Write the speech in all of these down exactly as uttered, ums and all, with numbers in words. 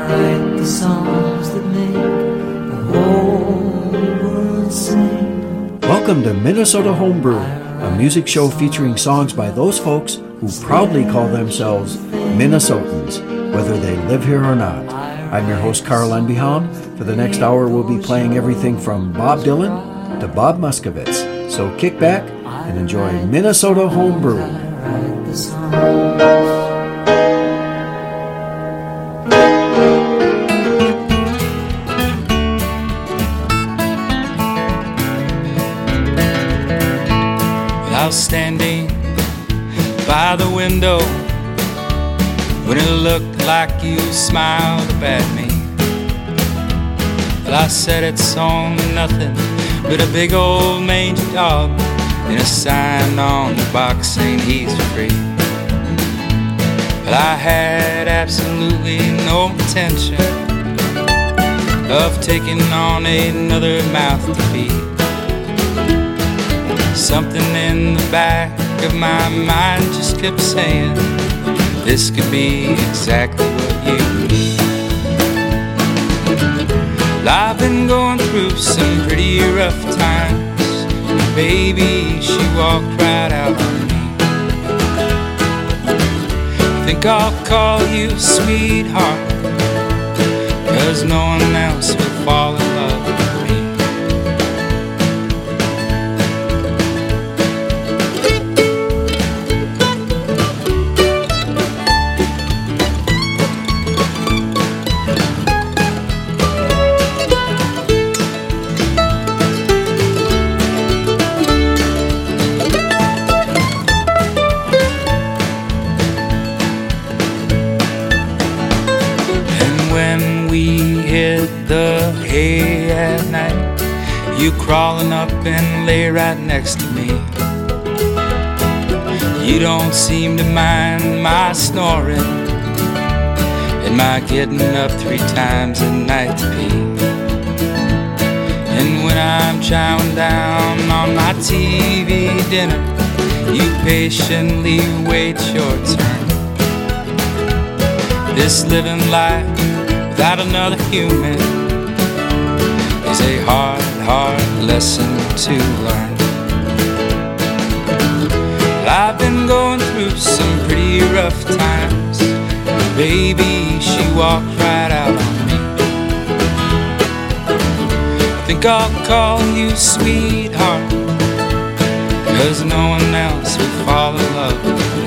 write the songs that make the whole world sing. Welcome to Minnesota Homebrew, a music show featuring songs by those folks who proudly call themselves Minnesotans, whether they live here or not. I'm your host, Carl Enbehaum. For the next hour, we'll be playing everything from Bob Dylan to Bob Muskowitz. So kick back and enjoy Minnesota Homebrew. I was standing by the window when it looked like you smiled up at me. Well, I said it's on nothing but a big old mangy dog and a sign on the box saying he's free. But I had absolutely no intention of taking on another mouth to feed. Something in the back of my mind just kept saying, this could be exactly what you need. Well, I've been going through some pretty rough times. Baby, she walked right out on me. I think I'll call you sweetheart, 'cause no one else will fall in love with me. The hay at night, you crawling up and lay right next to me. You don't seem to mind my snoring and my getting up three times a night to pee. And when I'm chowing down on my T V dinner, you patiently wait your turn. This living life without another human is a hard, hard lesson to learn. Well, I've been going through some pretty rough times. Baby, she walked right out on me. I think I'll call you sweetheart, 'cause no one else will fall in love with me.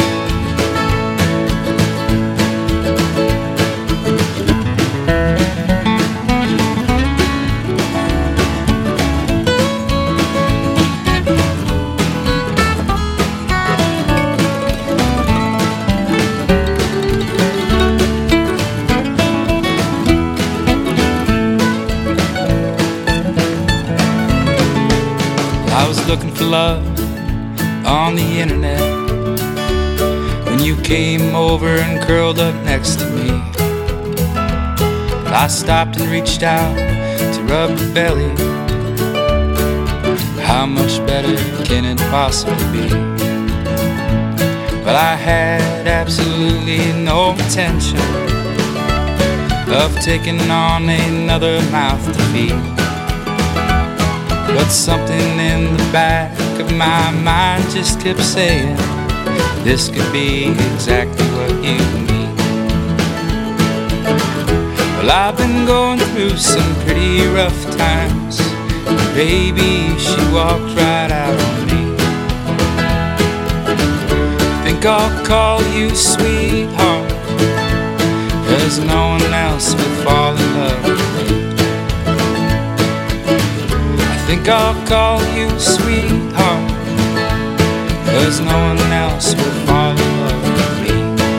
Looking for love on the internet when you came over and curled up next to me. I stopped and reached out to rub your belly. How much better can it possibly be? But I had absolutely no intention of taking on another mouth to feed. But something in the back of my mind just kept saying, this could be exactly what you need. Well, I've been going through some pretty rough times. Baby, she walked right out on me. I think I'll call you sweetheart, 'cause no one else will fall in love with me. I think I'll call you sweetheart, 'cause no one else will fall in love with me.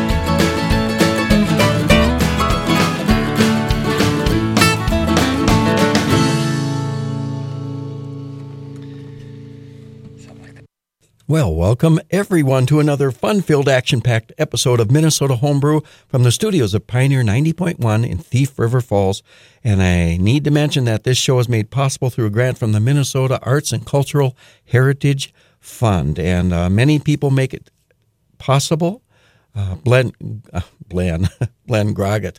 Well, welcome everyone to another fun-filled, action-packed episode of Minnesota Homebrew from the studios of Pioneer ninety point one in Thief River Falls. And I need to mention that this show is made possible through a grant from the Minnesota Arts and Cultural Heritage Fund. And uh, many people make it possible. Uh, Glenn, uh, Glenn, Glenn Groggett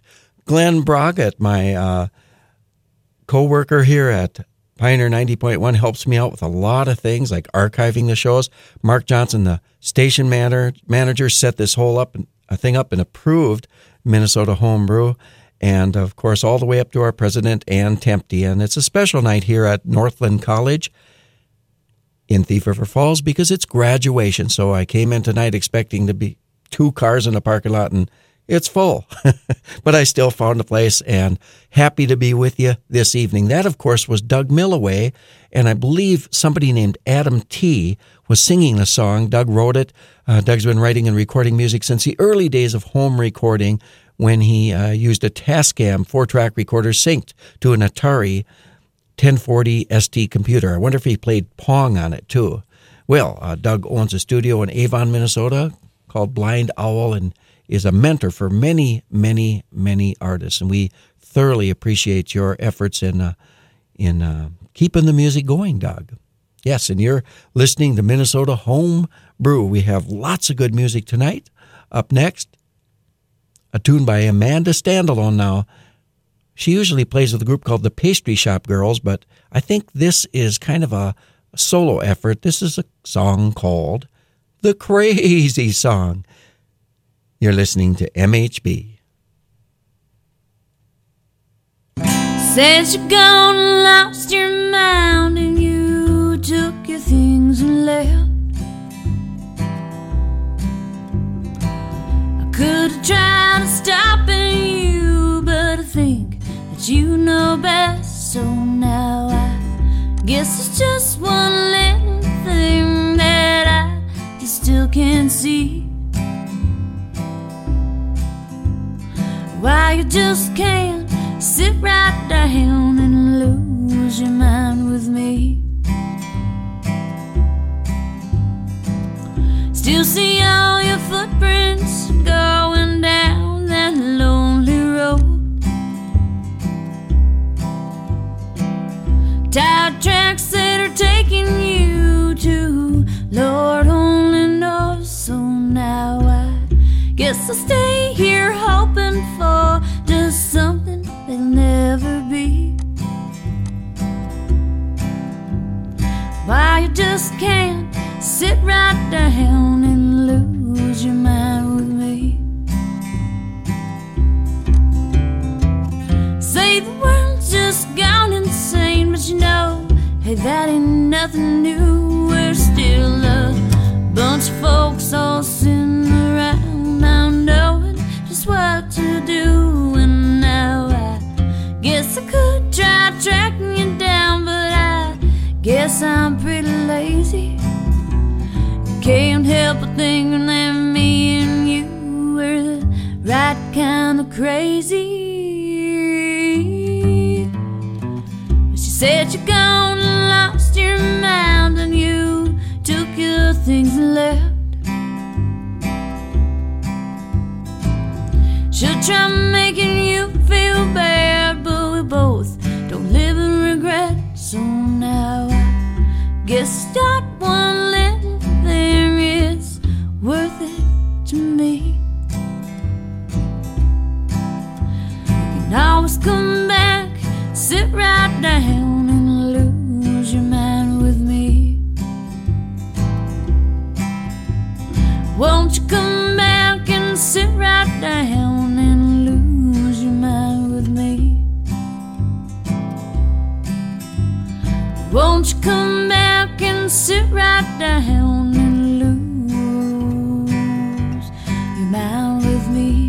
Glenn Broggett, my uh, co-worker here at Pioneer ninety point one, helps me out with a lot of things like archiving the shows. Mark Johnson, the station manager, manager set this whole up, a thing up and approved Minnesota Homebrew. And, of course, all the way up to our president, Ann Tempty. And it's a special night here at Northland College in Thief River Falls because it's graduation. So I came in tonight expecting to be two cars in the parking lot, and it's full. But I still found a place and happy to be with you this evening. That, of course, was Doug Millaway, and I believe somebody named Adam T. was singing the song. Doug wrote it. Uh, Doug's been writing and recording music since the early days of home recording, when he uh, used a Tascam four-track recorder synced to an Atari ten forty S T computer. I wonder if he played Pong on it, too. Well, uh, Doug owns a studio in Avon, Minnesota called Blind Owl and is a mentor for many, many, many artists. And we thoroughly appreciate your efforts in, uh, in uh, keeping the music going, Doug. Yes, and you're listening to Minnesota Home Brew. We have lots of good music tonight. Up next, a tune by Amanda Standalone now. She usually plays with a group called the Pastry Shop Girls, but I think this is kind of a, a solo effort. This is a song called The Crazy Song. You're listening to M H B. Since you're gone and lost your mind and you took your things and left, could have tried to stop you, but I think that you know best. So now I guess it's just one little thing that I just still can't see. Why you just can't sit right down and lose your mind with me. Still see all your footprints going down that lonely road. Tire tracks that are taking you to Lord only knows. So now I guess I'll stay here hoping for just something that'll never be. Why you just can't sit right down and lose your mind with me. Say the world's just gone insane, but you know, hey, that ain't nothing new. We're still a bunch of folks all sitting around now knowing just what to do. And now I guess I could try tracking you down, but I guess I'm pretty lazy. Can't help but thinking that me and you were the right kind of crazy. But she said you're gone and lost your mind and you took your things and left. She'll try making you feel bad, but we both don't live in regret. So now I guess start one little thing is worth it to me. You can always come back, sit right down and lose your mind with me. Won't you come back and sit right down and lose your mind with me? Won't you come back and sit right down and lose your mind with me?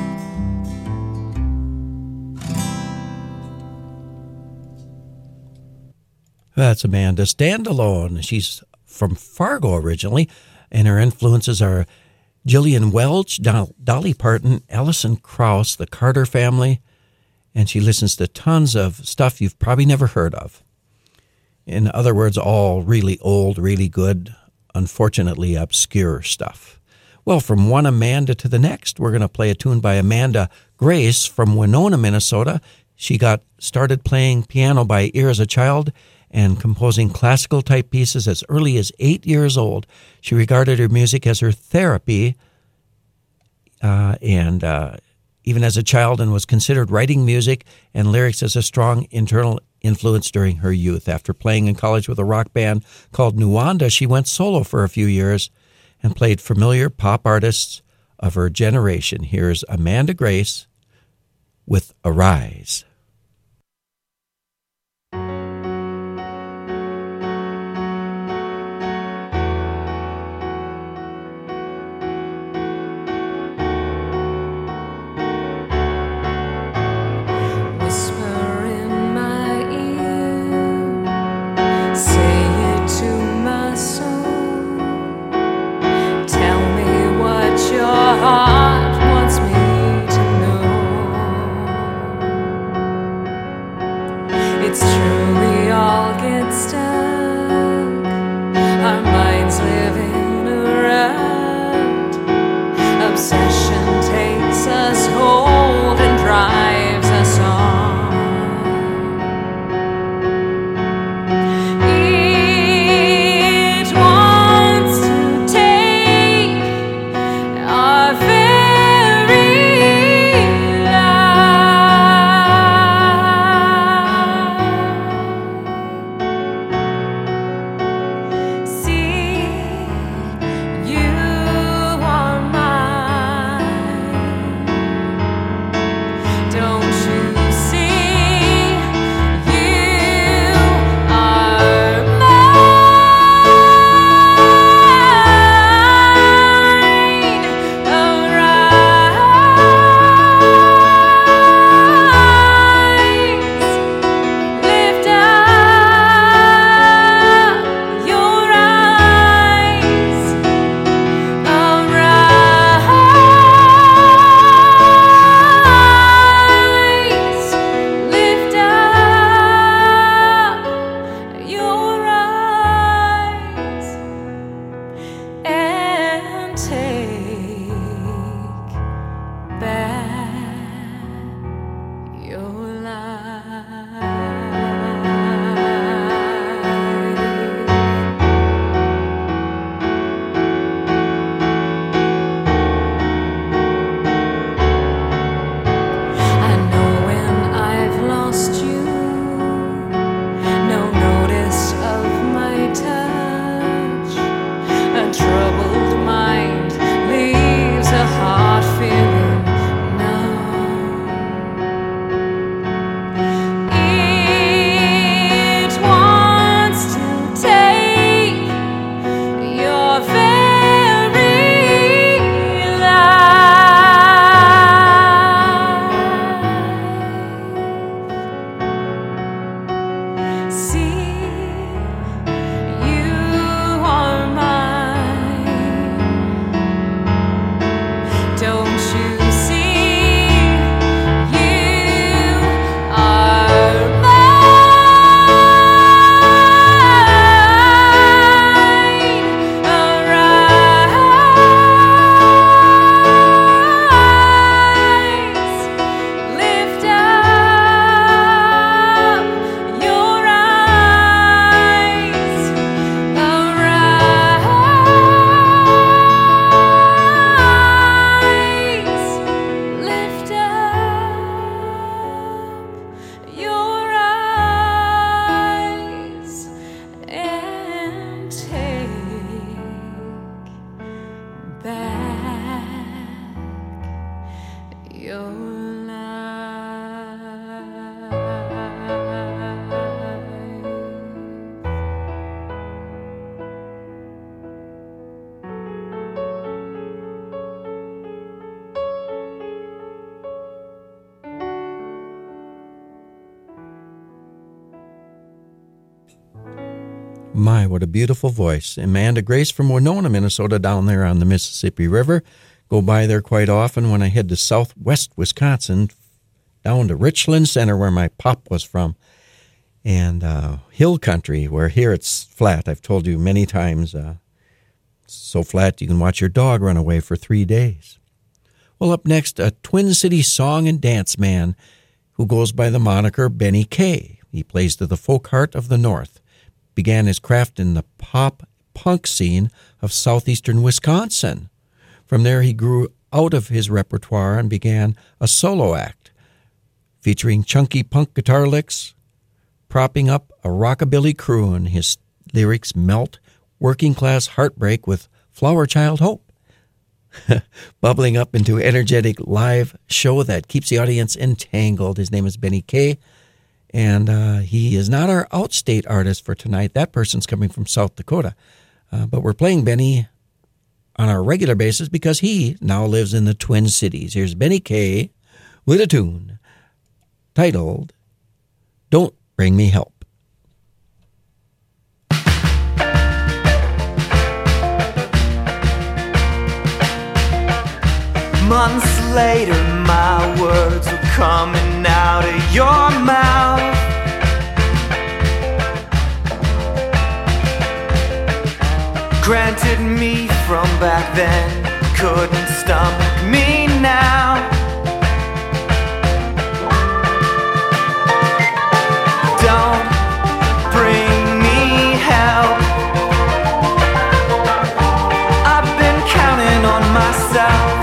That's Amanda Standalone. She's from Fargo originally, and her influences are Gillian Welch, Don- Dolly Parton, Alison Krauss, the Carter Family, and she listens to tons of stuff you've probably never heard of. In other words, all really old, really good, unfortunately obscure stuff. Well, from one Amanda to the next, we're going to play a tune by Amanda Grace from Winona, Minnesota. She got started playing piano by ear as a child and composing classical-type pieces as early as eight years old. She regarded her music as her therapy, uh, and uh, even as a child, and was considered writing music and lyrics as a strong internal influence during her youth. After playing in college with a rock band called Nuwanda, she went solo for a few years and played familiar pop artists of her generation. Here's Amanda Grace with Arise. Heart wants me to know. It's true, we all get stuck. Our minds live in a rut. Obsession takes us hold and drives us on. It wants to take our very life. See, you are mine. Don't you see? You are mine. Arise, lift up your eyes. Arise, lift up your eyes and take back your life. I know when I've lost you, no notice of my touch. A troubled mind leaves a heart feeling numb. It wants to take your very life. See, you are mine. Don't you see? You are mine. Arise, lift up your eyes. Arise, lift up your eyes and take back your My, what a beautiful voice. Amanda Grace from Winona, Minnesota, down there on the Mississippi River. Go by there quite often when I head to southwest Wisconsin, down to Richland Center, where my pop was from, and uh, hill country, where here it's flat. I've told you many times, uh, so flat you can watch your dog run away for three days. Well, up next, a Twin Cities song and dance man who goes by the moniker Benny Kay. He plays to the folk heart of the North. Began his craft in the pop punk scene of southeastern Wisconsin. From there, he grew out of his repertoire and began a solo act featuring chunky punk guitar licks, propping up a rockabilly croon. His lyrics melt working-class heartbreak with flower child hope, bubbling up into energetic live show that keeps the audience entangled. His name is Benny Kay, and uh, he is not our outstate artist for tonight. That person's coming from South Dakota. Uh, but we're playing Benny on our regular basis because he now lives in the Twin Cities. Here's Benny Kay with a tune titled Don't Bring Me Help. Months later, my words were coming out of your mouth. Granted, me from back then couldn't stomach me now. Don't bring me help. I've been counting on myself.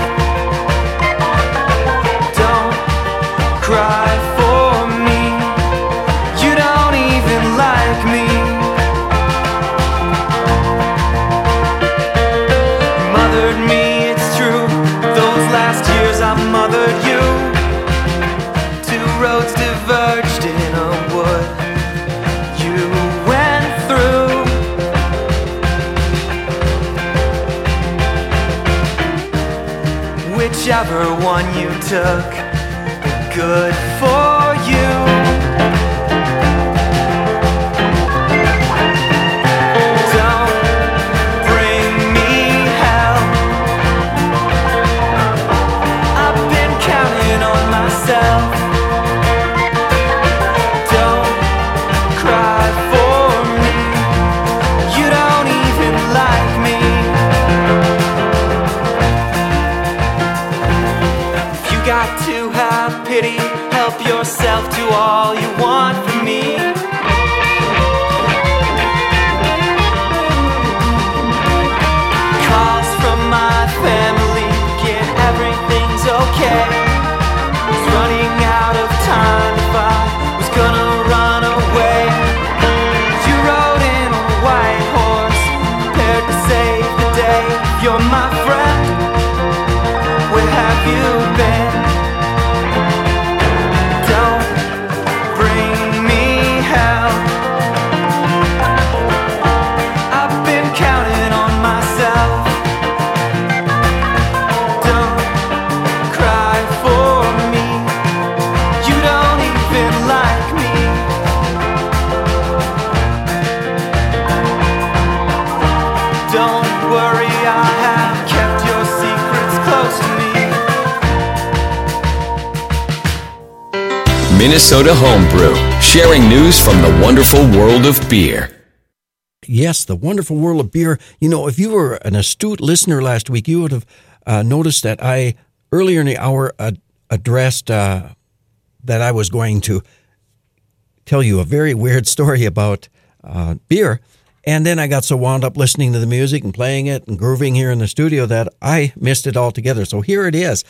Don't cry for me. You don't even like me. Mothered me, it's true. Those last years I mothered you. Two roads diverged in a wood you went through. Whichever one you took, good for you. Help yourself to all you want from me. Calls from my family, get everything's okay. Was running out of time if I was gonna run away. You rode in on a white horse, prepared to save the day. You're my friend, where have you been? Minnesota Homebrew, sharing news from the wonderful world of beer. Yes, the wonderful world of beer. You know, if you were an astute listener last week, you would have uh, noticed that I, earlier in the hour, uh, addressed uh, that I was going to tell you a very weird story about uh, beer. And then I got so wound up listening to the music and playing it and grooving here in the studio that I missed it altogether. So here it is.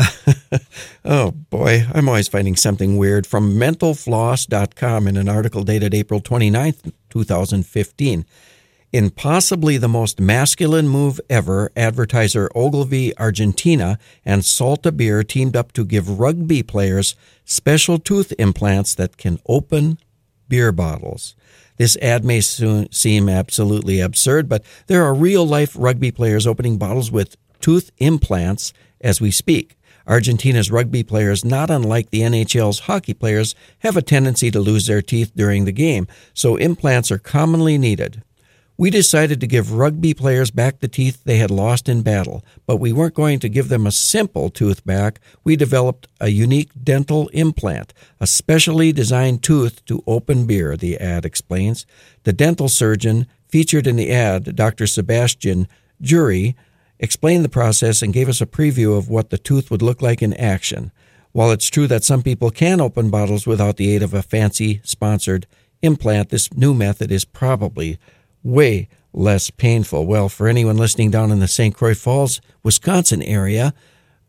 Oh, boy, I'm always finding something weird. From mental floss dot com in an article dated April twenty-ninth, twenty fifteen. In possibly the most masculine move ever, advertiser Ogilvy Argentina and Salta Beer teamed up to give rugby players special tooth implants that can open beer bottles. This ad may soon seem absolutely absurd, but there are real-life rugby players opening bottles with tooth implants as we speak. Argentina's rugby players, not unlike the N H L's hockey players, have a tendency to lose their teeth during the game, so implants are commonly needed. We decided to give rugby players back the teeth they had lost in battle, but we weren't going to give them a simple tooth back. We developed a unique dental implant, a specially designed tooth to open beer, the ad explains. The dental surgeon featured in the ad, Doctor Sebastian Jury, explained the process and gave us a preview of what the tooth would look like in action. While it's true that some people can open bottles without the aid of a fancy sponsored implant, this new method is probably way less painful. Well, for anyone listening down in the Saint Croix Falls, Wisconsin area,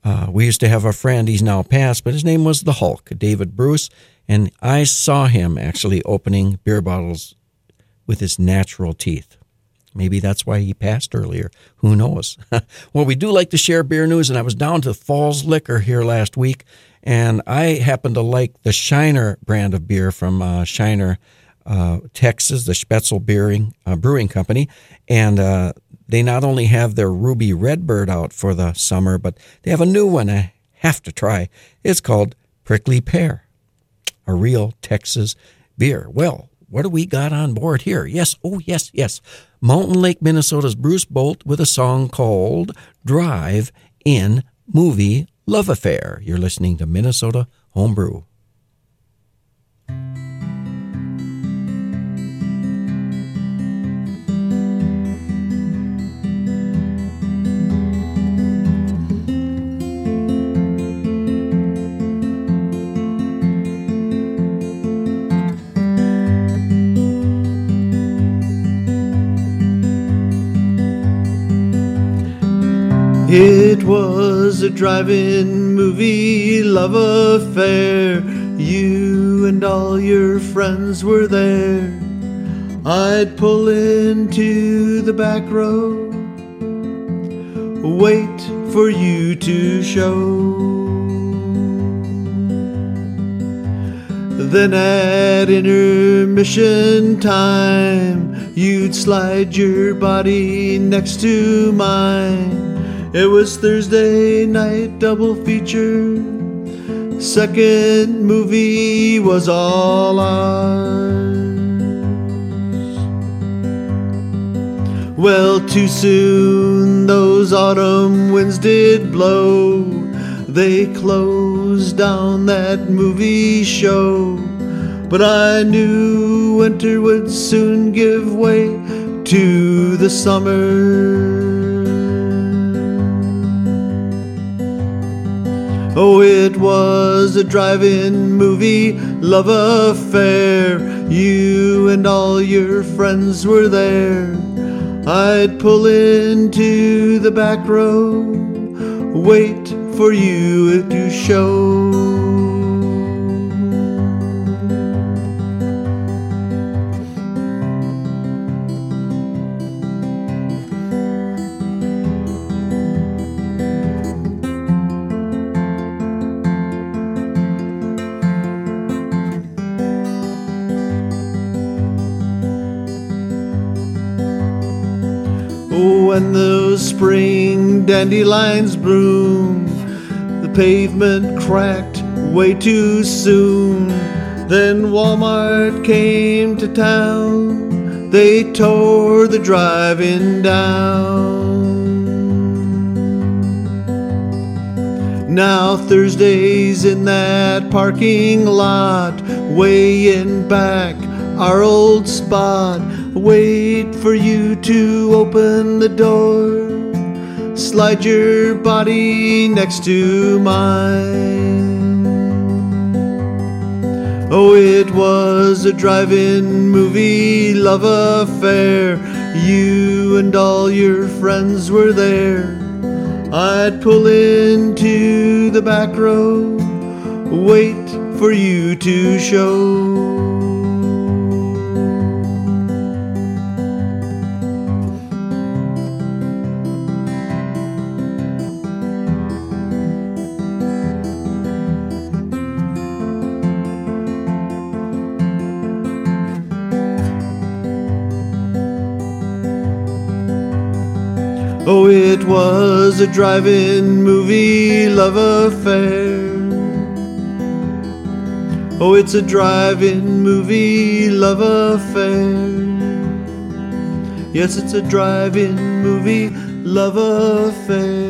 Uh, we used to have a friend, he's now passed, but his name was the Hulk, David Bruce, and I saw him actually opening beer bottles with his natural teeth. Maybe that's why he passed earlier. Who knows? Well, we do like to share beer news, and I was down to Falls Liquor here last week, and I happen to like the Shiner brand of beer from uh, Shiner, uh, Texas, the Spätzle Brewing, uh, Brewing Company, and uh, they not only have their Ruby Redbird out for the summer, but they have a new one I have to try. It's called Prickly Pear, a real Texas beer. Well, what do we got on board here? Yes, oh, yes, yes. Mountain Lake, Minnesota's Bruce Bolt with a song called Drive In Movie Love Affair. You're listening to Minnesota Homebrew. It was a drive-in movie love affair. You and all your friends were there. I'd pull into the back row, wait for you to show. Then at intermission time, you'd slide your body next to mine. It was Thursday night double feature. Second movie was all ours. Well, too soon those autumn winds did blow. They closed down that movie show. But I knew winter would soon give way to the summer. Oh, it was a drive-in movie love affair. You and all your friends were there. I'd pull into the back row, wait for you to show. When the spring dandelions bloom, the pavement cracked way too soon. Then Walmart came to town, they tore the drive-in down. Now Thursdays in that parking lot, way in back, our old spot, wait for you to open the door, slide your body next to mine. Oh, it was a drive-in movie love affair. You and all your friends were there. I'd pull into the back row, wait for you to show. Oh, it was a drive-in movie love affair. Oh, it's a drive-in movie love affair. Yes, it's a drive-in movie love affair.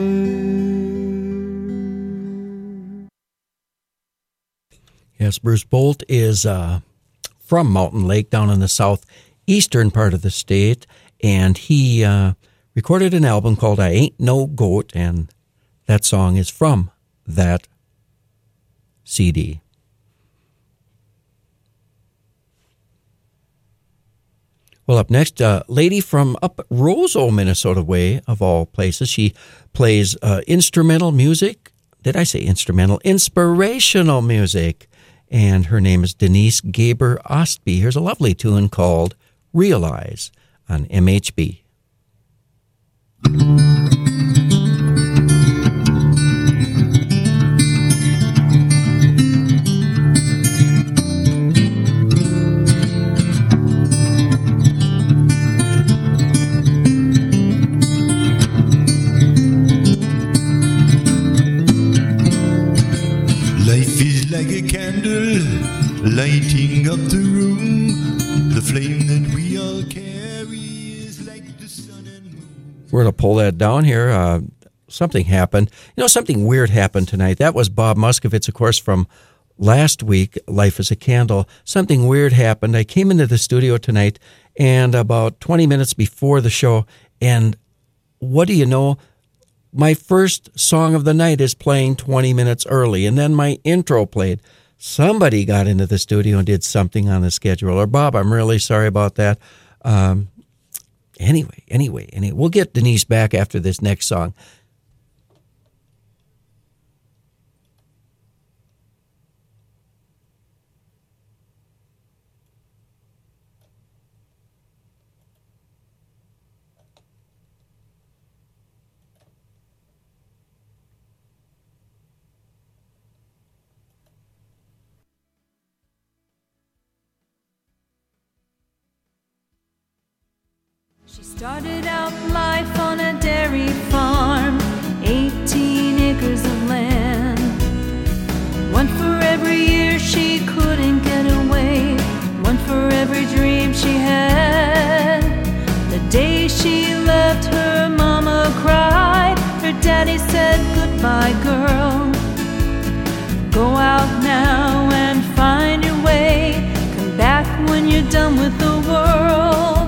Yes, Bruce Bolt is uh, from Mountain Lake down in the southeastern part of the state, and he uh, recorded an album called I Ain't No Goat, and that song is from that C D. Well, up next, a lady from up Roseau, Minnesota way, of all places. She plays uh, instrumental music did I say instrumental? Inspirational music. And her name is Denise Gaber Ostby. Here's a lovely tune called Realize on M H B. Lighting up the room, the flame that we all carry is like the sun and moon. We're going to pull that down here. Uh, something happened. You know, something weird happened tonight. That was Bob Muskovitz, of course, from last week, Life is a Candle. Something weird happened. I came into the studio tonight, and about twenty minutes before the show, and what do you know? My first song of the night is playing twenty minutes early, and then my intro played. Somebody got into the studio and did something on the schedule. Or Bob, I'm really sorry about that. Um, anyway, anyway, anyway, we'll get Denise back after this next song. She started out life on a dairy farm, eighteen acres of land. One for every year she couldn't get away, one for every dream she had. The day she left, her mama cried. Her daddy said, goodbye, girl. Go out now and find your way. Come back when you're done with the world.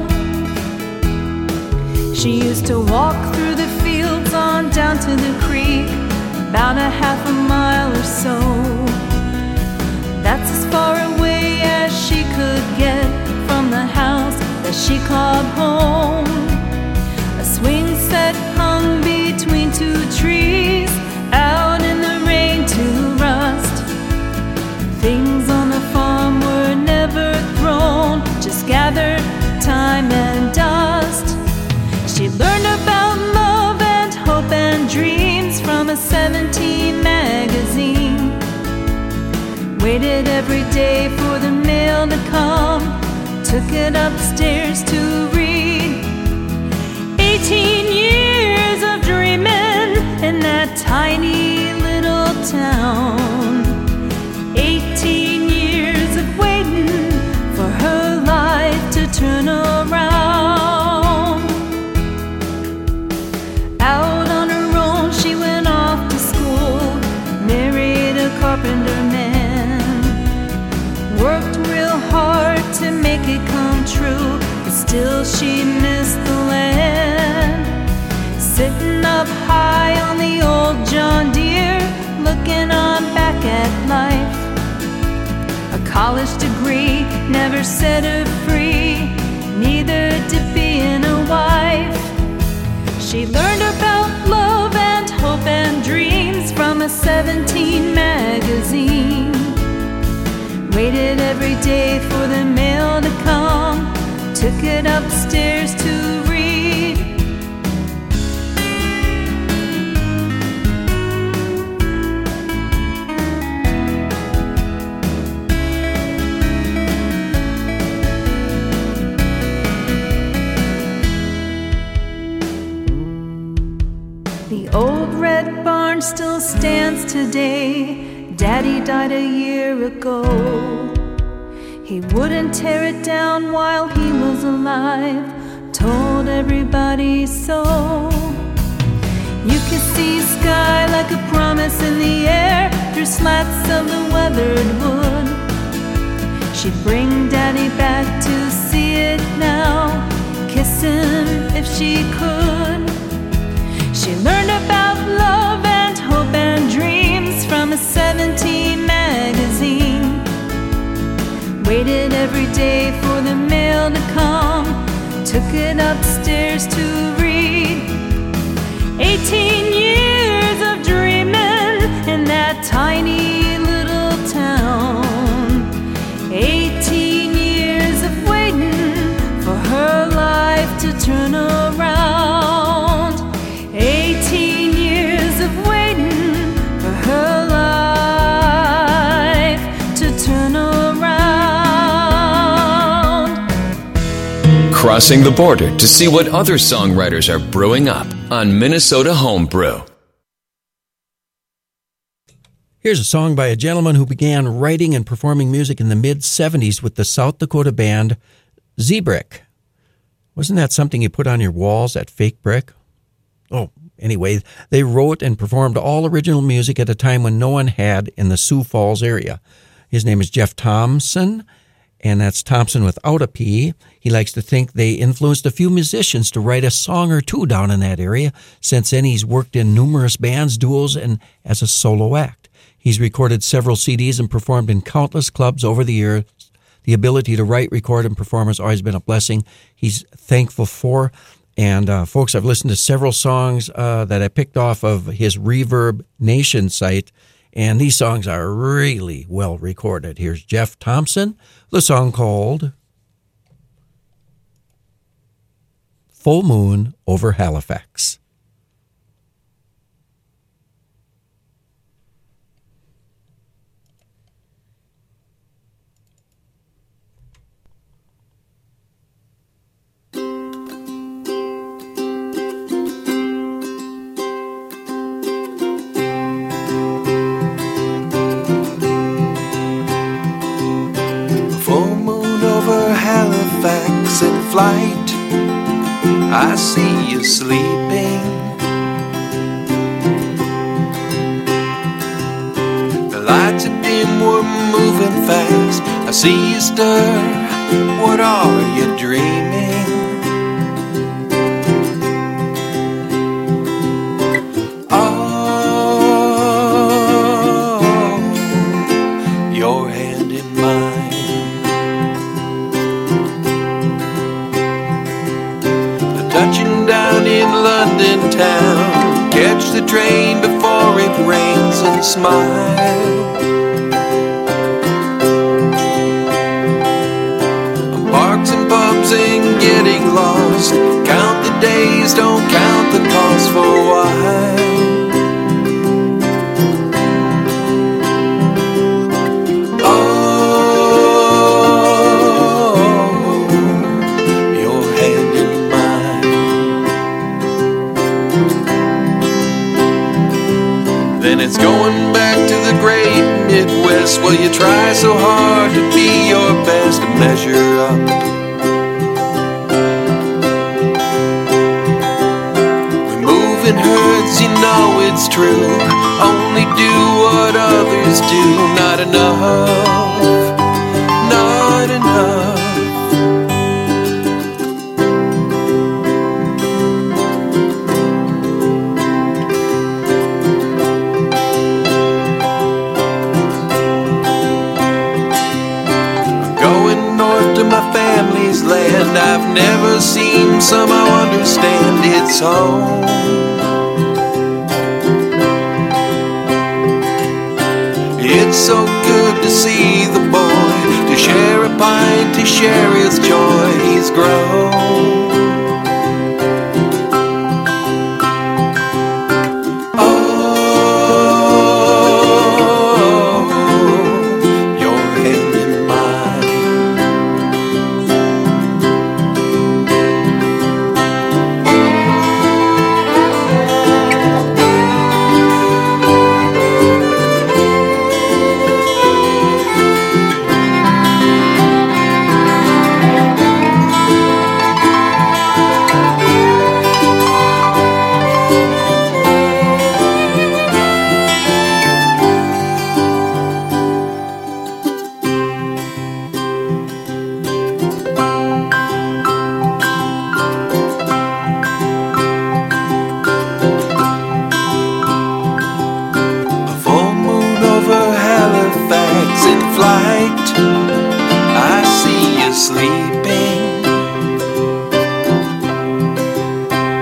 She used to walk through the fields on down to the creek, about a half a mile or so. That's as far away as she could get from the house that she called home. A swing set hung between two trees, out in the rain to rust. Things on the farm were never thrown, just gathered time and dust. She learned about love and hope and dreams from a seventeen magazine. Waited every day for the mail to come, took it upstairs to read. Eighteen years of dreaming in that tiny little town. Eighteen years of waiting for her life to turn around. Out on her own she went off to school, married a carpenter man. Worked real hard to make it come true, but still she missed the land. Sitting up high on the old John Deere, looking on back at life. A college degree never set her free, neither did being a wife. She learned about love and hope and dreams from a seventeen magazine. Waited every day for the mail to come, took it upstairs to read. The old red barn still stands today. Daddy died a year ago. He wouldn't tear it down while he was alive, told everybody so. You could see sky like a promise in the air through slats of the weathered wood. She'd bring Daddy back to see it now, kiss him if she could. She learned about love and hope and dreams from a seventeen magazine. Waited every day for the mail to come, took it upstairs to read. Eighteen years of dreaming tiny little town. Eighteen years of waiting for her life to turn around. Eighteen years of waiting for her life to turn around. Crossing the border to see what other songwriters are brewing up on Minnesota Homebrew. Here's a song by a gentleman who began writing and performing music in the mid-seventies with the South Dakota band Z-Brick. Wasn't that something you put on your walls, that fake brick? Oh, anyway, they wrote and performed all original music at a time when no one had in the Sioux Falls area. His name is Jeff Thompson, and that's Thompson without a P. He likes to think they influenced a few musicians to write a song or two down in that area. Since then, he's worked in numerous bands, duos, and as a solo act. He's recorded several C Ds and performed in countless clubs over the years. The ability to write, record, and perform has always been a blessing he's thankful for. And uh, folks, I've listened to several songs uh, that I picked off of his Reverb Nation site, and these songs are really well recorded. Here's Jeff Thompson, the song called Full Moon Over Halifax. Halifax in flight, I see you sleeping. The lights are dim, we're moving fast. I see you stir, what are you dreaming? Oh, your hand in mine. Touching down in London town, catch the train before it rains and smile. Parks and pubs and getting lost, count the days, don't count the cost for a while. Then it's going back to the great Midwest. Well, you try so hard to be your best to measure up. We move in herds, you know it's true. Only do what others do. Not enough, not enough. My family's land, I've never seen, somehow understand its home. It's so good to see the boy, to share a pint, to share his joy, he's grown.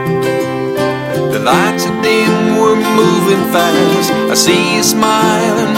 I see you smiling,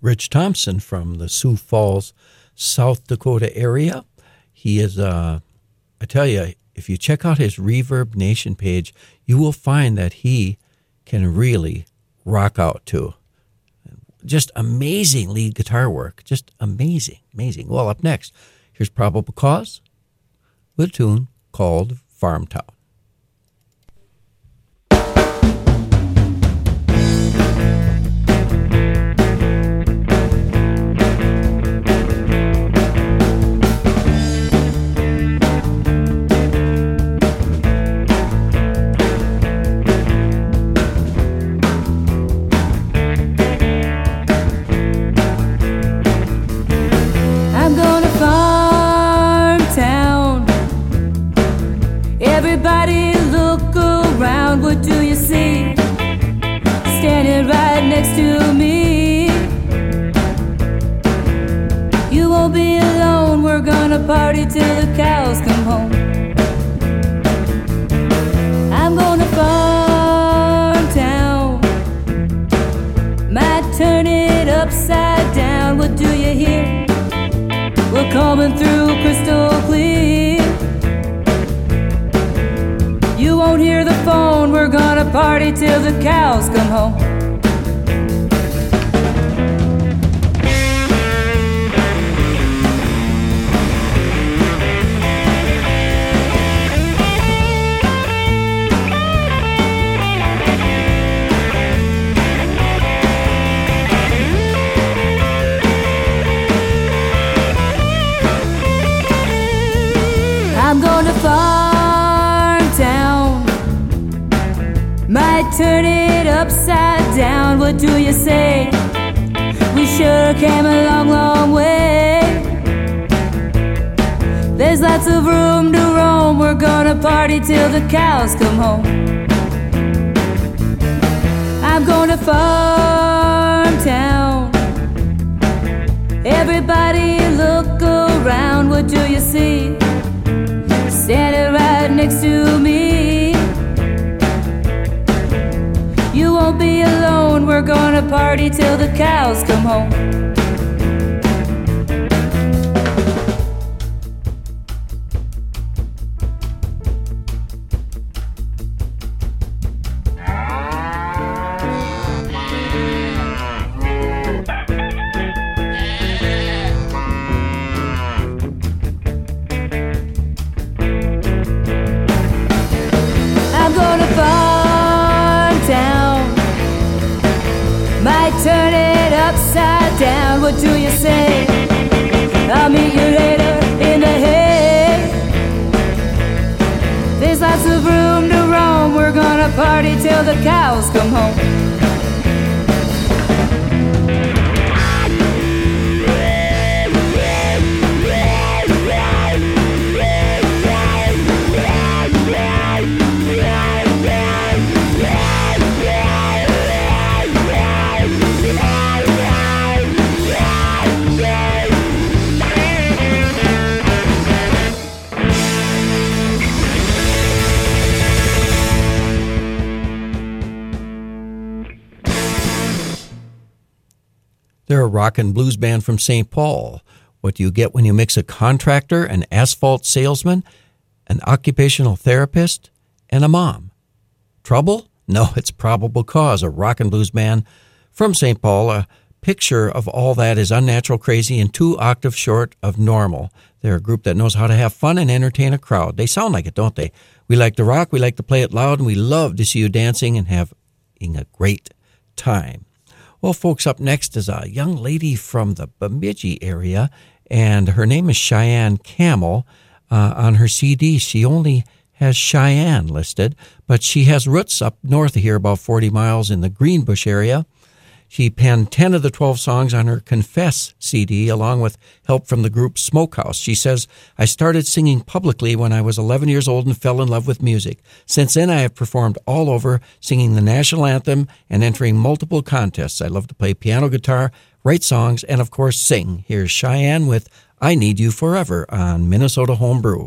Rich Thompson from the Sioux Falls, South Dakota area. He is, uh, I tell you, if you check out his Reverb Nation page, you will find that he can really rock out too. Just amazing lead guitar work. Just amazing, amazing. Well, up next, here's Probable Cause with a tune called Farmtown. Everybody look around, what do you see? Standing right next to me. You won't be alone, we're gonna party till the cows come home. I'm gonna farm town, might turn it upside down, what do you hear? We're coming through crystal clear. You won't hear the phone, we're gonna party till the cows come home. I'm gonna farm town, might turn it upside down, what do you say? We sure came a long, long way. There's lots of room to roam, we're gonna party till the cows come home. I'm gonna farm town, everybody look around, what do you see? Standing right next to me. You won't be alone, we're gonna party till the cows come home. Turn it upside down, what do you say? I'll meet you later in the hay. There's lots of room to roam, we're gonna party till the cows come home. They're a rock and blues band from Saint Paul. What do you get when you mix a contractor, an asphalt salesman, an occupational therapist, and a mom? Trouble? No, it's Probable Cause, a rock and blues band from Saint Paul. A picture of all that is unnatural, crazy, and two octaves short of normal. They're a group that knows how to have fun and entertain a crowd. They sound like it, don't they? We like to rock, we like to play it loud, and we love to see you dancing and having a great time. Well, folks, up next is a young lady from the Bemidji area, and her name is Cheyenne Camel. Uh, on her C D, she only has Cheyenne listed, but she has roots up north of here, about forty miles in the Greenbush area. She penned ten of the twelve songs on her Confess C D, along with help from the group Smokehouse. She says, I started singing publicly when I was eleven years old and fell in love with music. Since then, I have performed all over, singing the national anthem and entering multiple contests. I love to play piano, guitar, write songs, and of course sing. Here's Cheyenne with I Need You Forever on Minnesota Homebrew.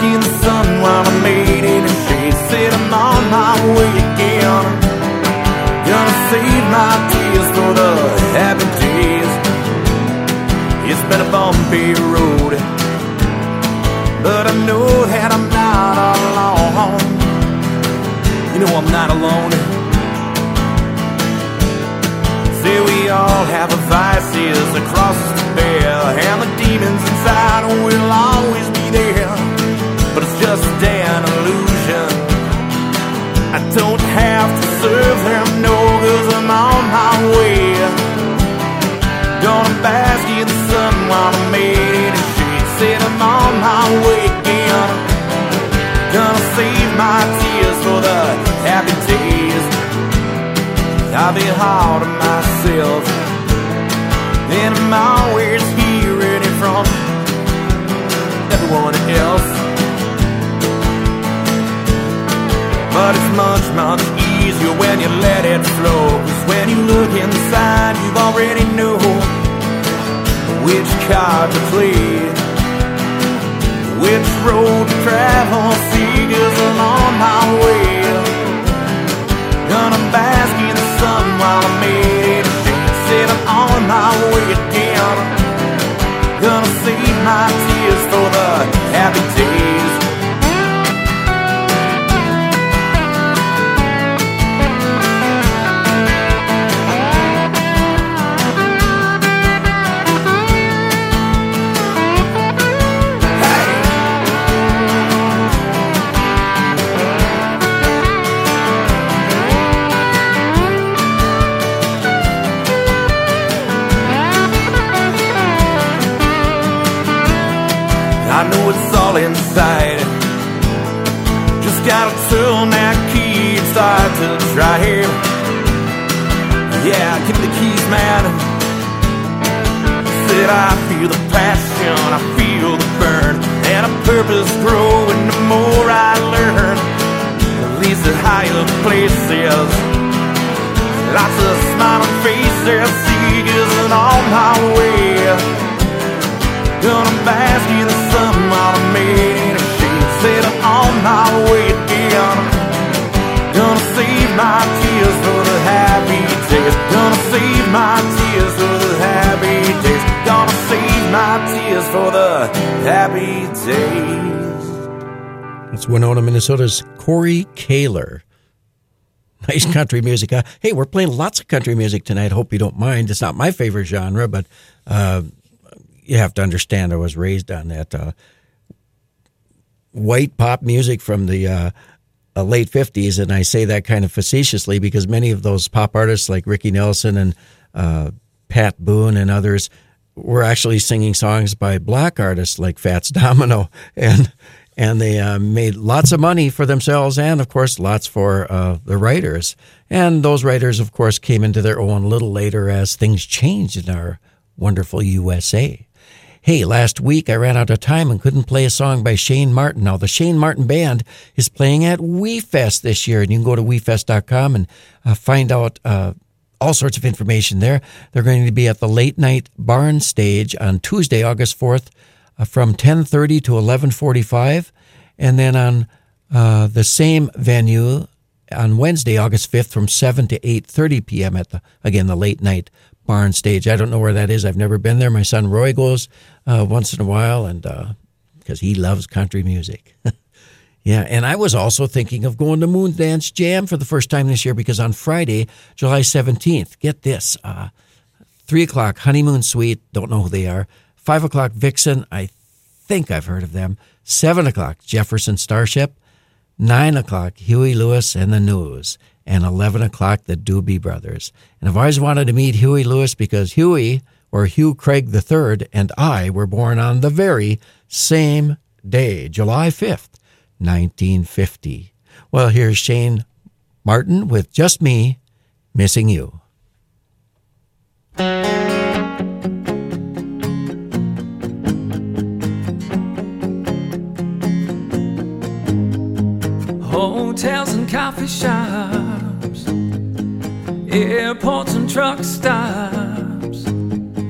in the sun while I made it in shade. Said I'm on my way again. Gonna save my tears for the happy days. It's been a bumpy road, but I know that I'm not alone. You know I'm not alone. Say we all have our vices, the crosses to bear, and the demons inside will always be there. But it's just an illusion. I don't have to serve them, no, 'cause I'm on my way. Gonna bask in the sun while I made it in shade. Said I'm on my way again. Gonna save my tears for the happy days. I'll be hard on myself, and I'm always hearing it from everyone else. But it's much, much easier when you let it flow. 'Cause when you look inside, you already know which card to play, which road to travel. See, 'cause I'm on my way. Gonna bask in the sun while I made it. Said I'm on my way again. Gonna save my tears for the happy days. I know it's all inside. Just gotta turn that key and start to drive. Yeah, give me the keys, man. Said I feel the passion, I feel the burn, and a purpose growing the more I learn. At least at higher places, lots of smiling faces. See, 'cause I'm on my way. Gonna bask in the sun while I made it in shade. Said I'm on my way again. Gonna save my tears for the happy days. Gonna save my tears for the happy days. Gonna save my tears for the happy days. That's Winona, Minnesota's Corey Kaler. Nice country music. Uh, hey, we're playing lots of country music tonight. Hope you don't mind. It's not my favorite genre, but uh, you have to understand I was raised on that uh, white pop music from the uh, uh, late fifties, and I say that kind of facetiously because many of those pop artists like Ricky Nelson and uh, Pat Boone and others were actually singing songs by black artists like Fats Domino, and and they uh, made lots of money for themselves and, of course, lots for uh, the writers. And those writers, of course, came into their own a little later as things changed in our wonderful U S A. Hey, last week I ran out of time and couldn't play a song by Shane Martin. Now, the Shane Martin Band is playing at WeFest this year, and you can go to we fest dot com and uh, find out uh, all sorts of information there. They're going to be at the Late Night Barn Stage on Tuesday, August fourth, uh, from ten thirty to eleven forty-five, and then on uh, the same venue on Wednesday, August fifth, from seven to eight thirty p.m. at, the again, the Late Night Barn Stage. I don't know where that is. I've never been there. My son Roy goes uh, once in a while, and because uh, he loves country music. Yeah, and I was also thinking of going to Moondance Jam for the first time this year because on Friday, July seventeenth, get this, uh, three o'clock, Honeymoon Suite, don't know who they are. five o'clock, Vixen, I think I've heard of them. seven o'clock, Jefferson Starship. nine o'clock, Huey Lewis and the News. And eleven o'clock, the Doobie Brothers. And I've always wanted to meet Huey Lewis because Huey, or Hugh Craig the third, and I were born on the very same day, July fifth, nineteen fifty. Well, here's Shane Martin with Just Me, Missing You. Hotels and coffee shops, airports and truck stops.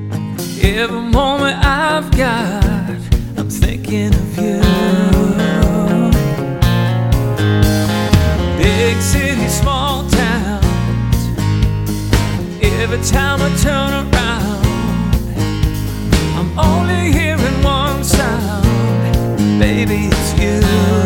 Every moment I've got, I'm thinking of you. every time I turn around, I'm only hearing one sound. Baby, it's you.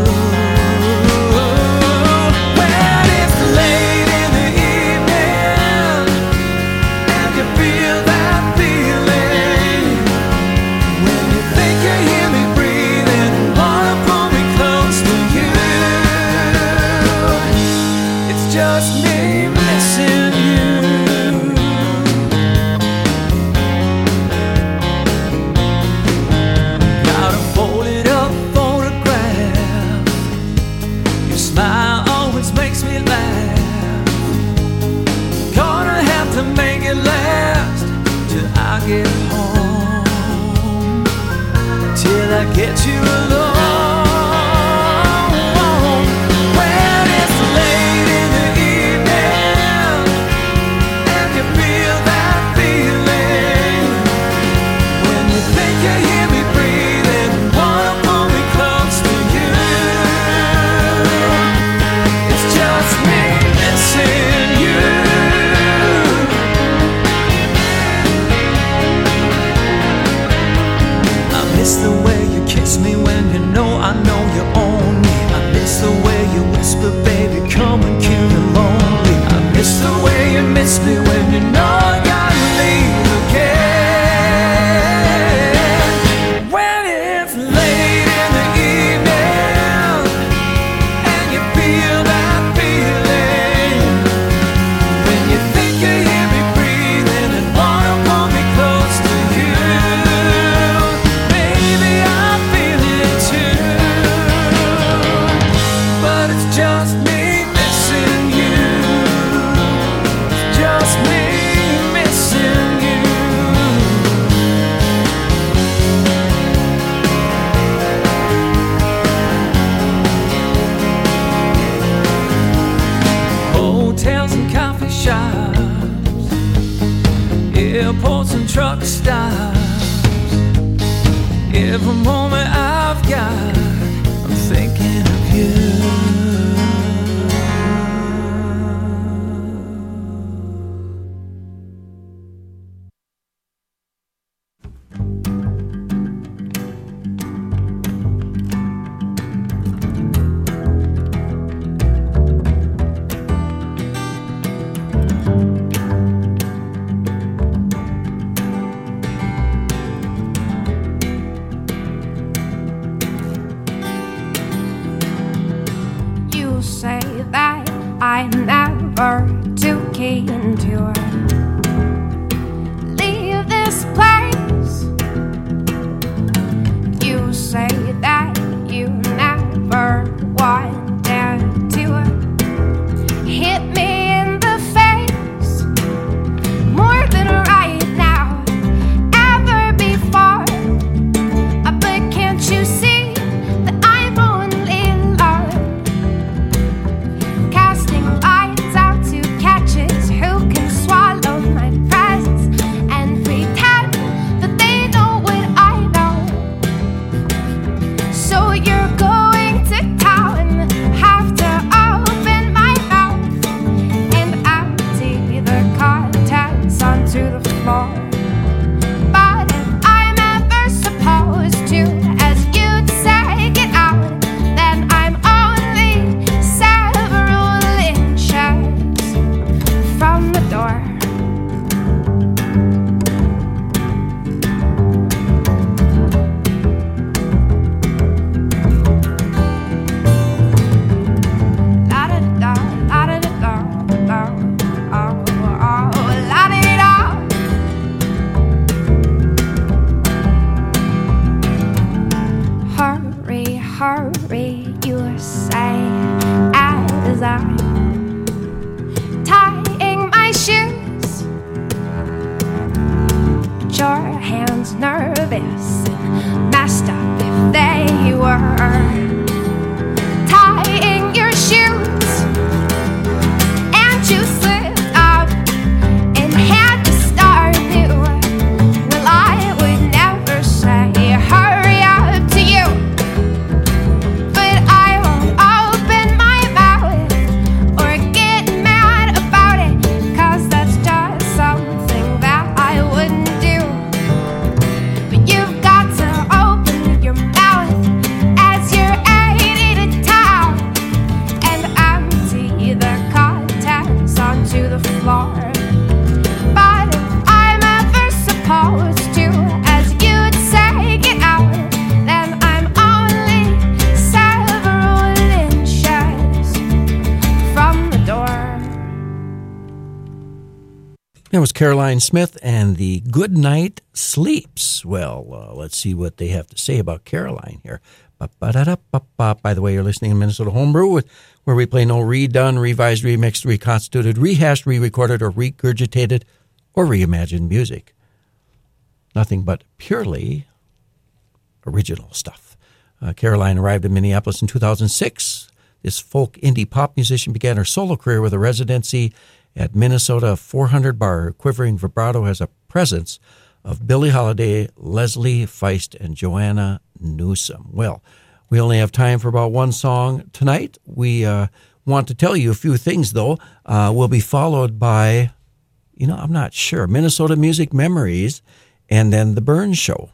When it's late in the evening and you feel that feeling, when you think you hear me breathing and wanna pull me close to you, it's just me missing you. Got a folded up photograph. Your smile always makes me laugh. Gonna have to make it last till I get home, till I get you alone. When it's late in the evening and you feel that feeling, when you think you hear me breathing and wanna pull me close to you, it's just me missing you. I miss the way you kiss me when you know I know you own me. I miss the way you whisper, baby, come and cure me lonely. I miss the way you miss me when you know I gotta leave again. When it's late in the evening and you feel that feeling, when you think you hear me breathing and wanna pull me close to you, baby, I feel it too. But it's just me missing you. It's just me missing you. Hotels and coffee shops, airports and truck stops. Every moment I've got, I'm thinking of you. You say that I'm never too keen to leave this place. You say that you never wanted to hit me in the face more than right now, ever before. Uh, But can't you see that I'm only love? Casting lights out to catches who can swallow my presence and pretend that they know what I know. So you're going to town, have to open my mouth and empty the contents onto the floor. But if I'm ever supposed to, as you'd say, get out, then I'm only several inches from the door. La-da-da, la-da-da-da, da, oh, oh, la-da-da. Hurry, hurry, you say, as I'm tying my shoes. But your hands nervous and messed up if they were. Tying your shoes, and you slipped up and had to start new. Well, I would never say hurry up to you, but I won't open my mouth or get mad about it, 'cause that's just something That was Caroline Smith and the Good Night Sleeps. Well, uh, let's see what they have to say about Caroline here. Ba-ba-da-da-ba-ba. By the way, you're listening to Minnesota Homebrew, where we play no redone, revised, remixed, reconstituted, rehashed, re-recorded, or regurgitated, or reimagined music. Nothing but purely original stuff. Uh, Caroline arrived in Minneapolis in two thousand six. This folk indie pop musician began her solo career with a residency at Minnesota four hundred Bar. Her quivering vibrato has a presence of Billie Holiday, Leslie Feist, and Joanna Newsom. Well, we only have time for about one song tonight. We uh, want to tell you a few things, though. Uh, we'll be followed by, you know, I'm not sure, Minnesota Music Memories, and then The Burns Show.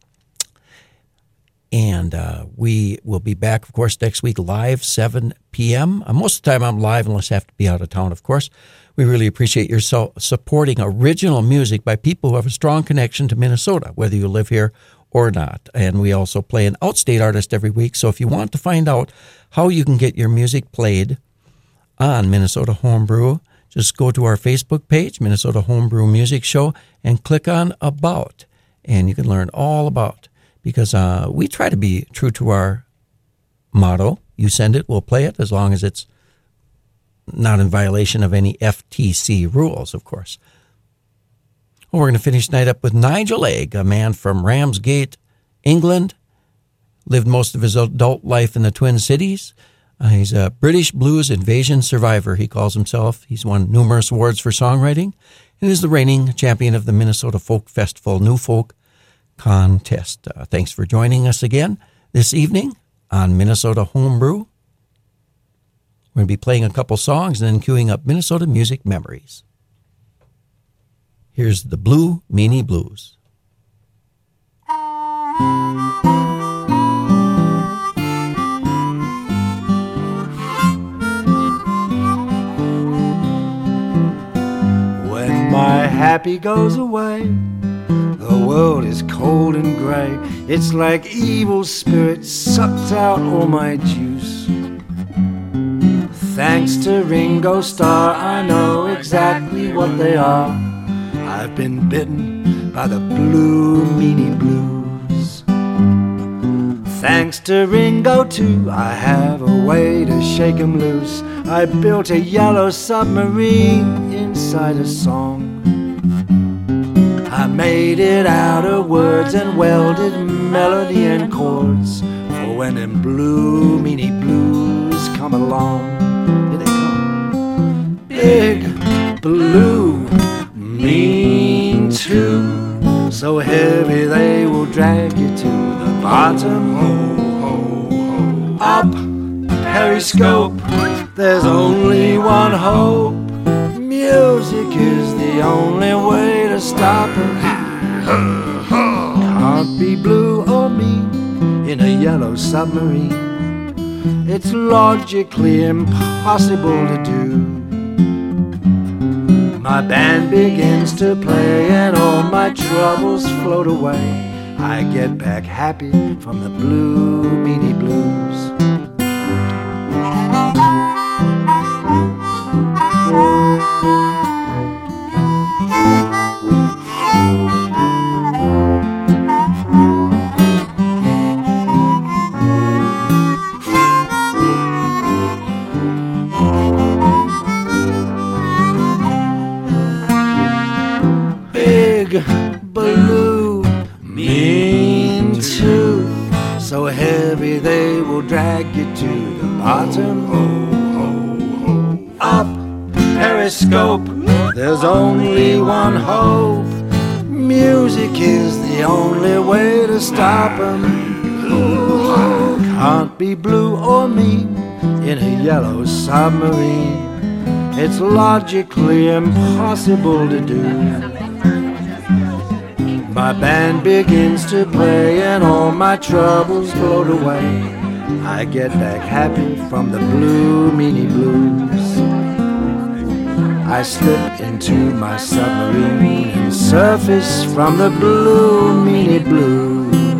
And uh, we will be back, of course, next week live, seven p.m. Uh, most of the time I'm live unless I have to be out of town, of course. We really appreciate your so- supporting original music by people who have a strong connection to Minnesota, whether you live here or not. And we also play an outstate artist every week. So if you want to find out how you can get your music played on Minnesota Homebrew, just go to our Facebook page, Minnesota Homebrew Music Show, and click on About. And you can learn all about, because uh, we try to be true to our motto. You send it, we'll play it, as long as it's not in violation of any F T C rules, of course. Well, we're going to finish tonight up with Nigel Egg, a man from Ramsgate, England. Lived most of his adult life in the Twin Cities. Uh, he's a British blues invasion survivor, he calls himself. He's won numerous awards for songwriting and is the reigning champion of the Minnesota Folk Festival New Folk Contest. Uh, thanks for joining us again this evening on Minnesota Homebrew. We're going to be playing a couple songs and then queuing up Minnesota Music Memories. Here's the Blue Meanie Blues. When my happy goes away, the world is cold and gray. It's like evil spirits sucked out all my juice. Thanks to Ringo Starr, I know exactly what they are. I've been bitten by the blue meanie blues. Thanks to Ringo too, I have a way to shake 'em loose. I built a yellow submarine inside a song. I made it out of words and welded melody and chords for when them blue meanie blues come along. Here they come. Big blue mean too, so heavy they will drag you to the bottom. Ho, ho, ho. Up Periscope, there's only one hope. Music is the only way to stop it. Can't be blue or mean in a yellow submarine. It's logically impossible to do. My band begins to play and all my troubles float away. I get back happy from the blue meanie blues. Blue mean too, so heavy they will drag you to the bottom. Ho, ho, ho. Up Periscope, there's only one hope. Music is the only way to stop 'em. Can't be blue or mean in a yellow submarine. It's logically impossible to do. My band begins to play and all my troubles float away. I get back happy from the blue meanie blues. I slip into my submarine and surface from the blue meanie blues.